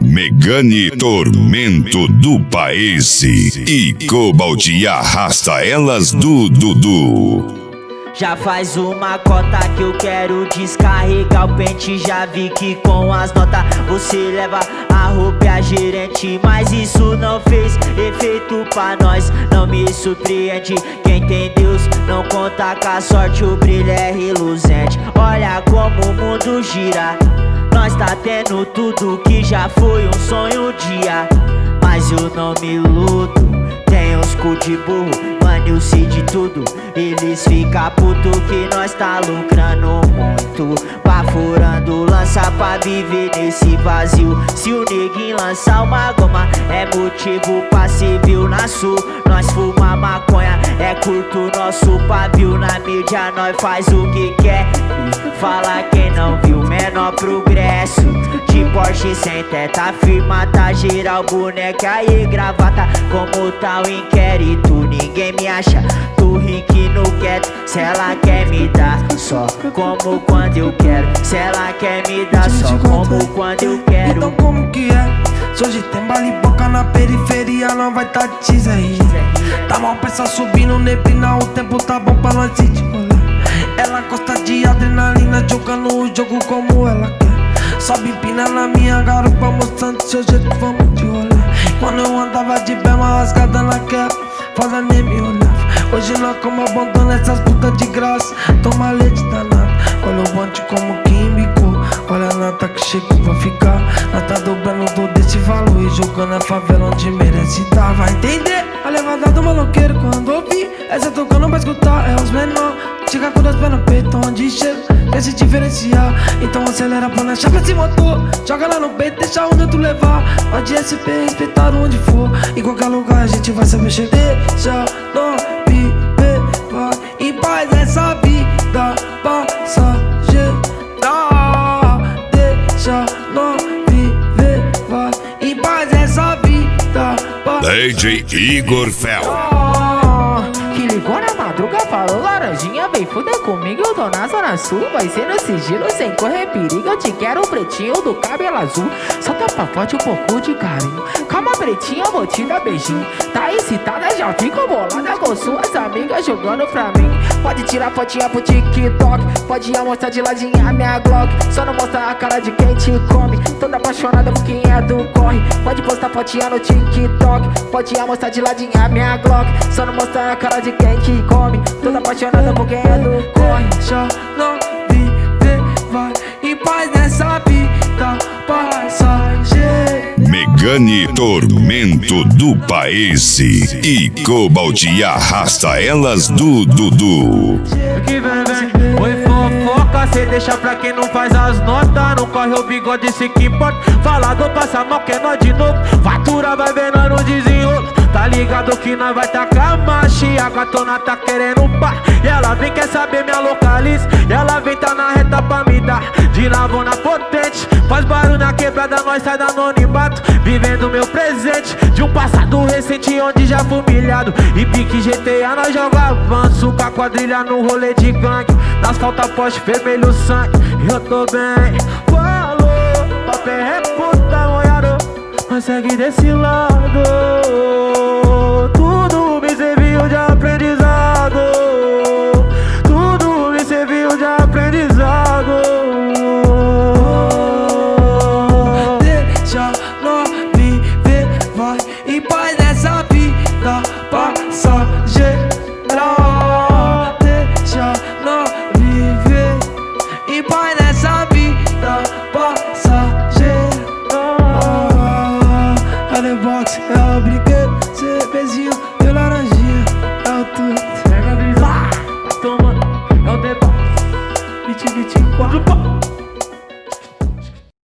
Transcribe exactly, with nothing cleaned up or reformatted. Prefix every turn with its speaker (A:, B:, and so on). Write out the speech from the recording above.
A: Megane Tormento do País e Cobalt arrasta elas do Dudu.
B: Já faz uma cota que eu quero descarregar o pente. Já vi que com as notas você leva a roupa e a gerente, mas isso não fez efeito pra nós. Não me surpreende, quem tem Deus não conta com a sorte, o brilho é reluzente. Olha como o mundo gira, nós tá tendo tudo que já foi um sonho um dia. Mas eu não me iludo, tem uns cu de burro, mano, eu sei de tudo. Eles ficam puto que nós tá lucrando muito, baforando lança pra viver nesse vazio. Se o neguinho lançar uma goma, é motivo pra civil. Na sul, nós fuma maconha, é curto nosso pavio. Na mídia nós faz o que quer, fala quem não viu menor progresso. De Porsche sem teta, firma, tá geral, boneca e gravata. Como tá o inquérito, ninguém me acha. Tô rico no quieto, se ela quer me dar só como quando eu quero. Se ela quer me dar só como quando eu quero.
C: Então como que é? Se hoje tem bala e boca na periferia, não vai tá de X R. Tá mal pessoal subindo neblina, o tempo tá bom pra nós ir de rolê. Ela gosta de adrenalina, jogando o jogo como ela quer. Sobe empina na minha garupa, mostrando seu jeito, vamos de rolê. Quando eu andava de bema rasgada na quer, foda nem me olhava. Hoje nós como abandona essas putas de graça, toma leite danado. Olha o bonde como que embicou, olha a nota que chegou pra ficar. Nós tá dobrando todo esse valor e jogando a favela onde merece tá. Vai entender a levada do maloqueiro quando ouvir essa tocando pra escutar, é os menor. Chega com dois pés no peito, onde chega, quer se diferenciar. Então acelera pra na chapa esse motor, joga lá no peito, deixa onde tu levar. Pode S P, respeitar onde for, em qualquer lugar a gente vai saber chegar. Deixa nós viver, vai em paz essa vida passageira. Deixa nós viver, vai em paz essa vida passageira.
A: D J Igor Fel.
D: Que ligou na madruga, falou laranjinha, vem fuder comigo, eu tô na zona sul. Vai ser no sigilo, sem correr perigo, eu te quero pretinho do cabelo azul. Só tapa forte um pouco de carinho, calma pretinha, vou te dar beijinho. Tá excitada, já fico bolada com suas amigas jogando pra mim. Pode tirar fotinha pro TikTok, pode mostrar de ladinha a minha Glock. Só não mostra a cara de quem te come, toda apaixonada por quem é do corre. Pode postar fotinha no TikTok, pode mostrar de ladinha a minha Glock. Só não mostra a cara de quem te come, toda apaixonada por quem é do corre.
C: Deixa não viver, vai em paz nessa vida passageira.
A: Megane Tormento do País e Cobalt arrasta elas do Dudu.
E: Que vem, vem, oi fofoca, cê deixa pra quem não faz as notas. Não corre o bigode, se que importa. Falador passa mal, que é nós de novo. Fatura vai ver nós no desenrolo. Tá ligado que nós vai tacar marcha. A gatona tá querendo pá, e ela vem quer saber minha localiza. E ela vem tá na reta pra me dar de navona potente. Faz barulho na quebrada, nós sai da anonimato, vivendo meu presente de um passado recente onde já fui humilhado. E pique G T A nós joga avanço, com a quadrilha no rolê de gangue. Nas falta poste vermelho sangue, eu tô bem. Falou, papel é puta molhado, mas segue desse lado. Tudo me serviu de aprendizado, tudo me serviu de aprendizado.
C: Deixa nós viver, vai em paz nessa vida passageira. Deixa nós viver em paz nessa vida passageira. É the box, é o brinquedo, cervezinho e laranjinha, é o tudo.
E: Pega a visão, toma, é o The Box, vinte e vinte e quatro.